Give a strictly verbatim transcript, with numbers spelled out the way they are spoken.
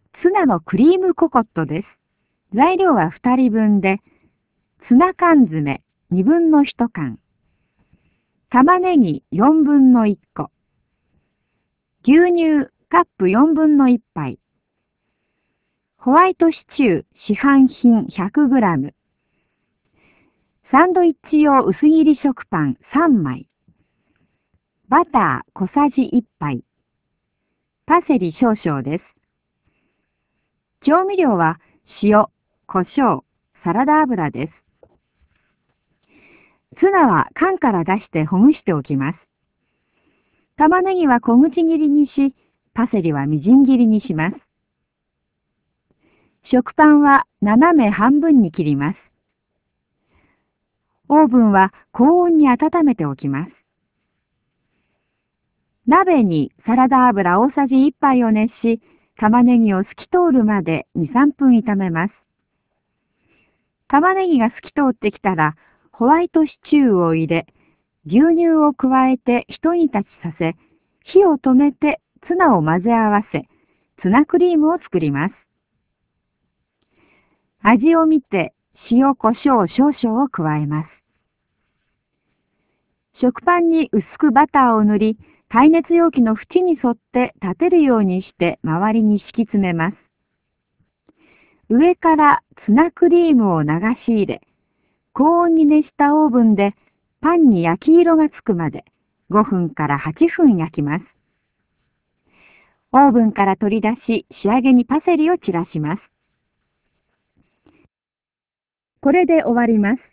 ツナのクリームココットです。材料はふたりぶんで、ツナ缶詰にぶんのいち缶、玉ねぎよんぶんのいっこ、牛乳カップよんぶんのいち杯、ホワイトシチュー市販品 ひゃくグラム、サンドイッチ用薄切り食パンさんまい、バター小さじいっ杯、パセリ少々です。調味料は塩、胡椒、サラダ油です。ツナは缶から出してほぐしておきます。玉ねぎは小口切りにし、パセリはみじん切りにします。食パンは斜め半分に切ります。オーブンは高温に温めておきます。鍋にサラダ油大さじいっ杯を熱し、玉ねぎを透き通るまでに、さんぷん炒めます。玉ねぎが透き通ってきたら、ホワイトシチューを入れ、牛乳を加えて一煮立ちさせ、火を止めてツナを混ぜ合わせ、ツナクリームを作ります。味を見て塩コショウ少々を加えます。食パンに薄くバターを塗り、耐熱容器の縁に沿って立てるようにして周りに敷き詰めます。上からツナクリームを流し入れ、高温に熱したオーブンでパンに焼き色がつくまでごふんからはっぷん焼きます。オーブンから取り出し、仕上げにパセリを散らします。これで終わります。